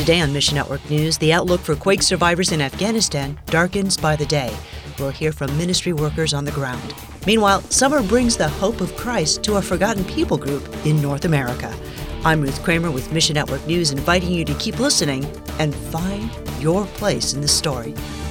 Today on Mission Network News, the outlook for quake survivors in Afghanistan darkens by the day. We'll hear from ministry workers on the ground. Meanwhile, summer brings the hope of Christ to a forgotten people group in North America. I'm Ruth Kramer with Mission Network News, inviting you to keep listening and find your place in the story.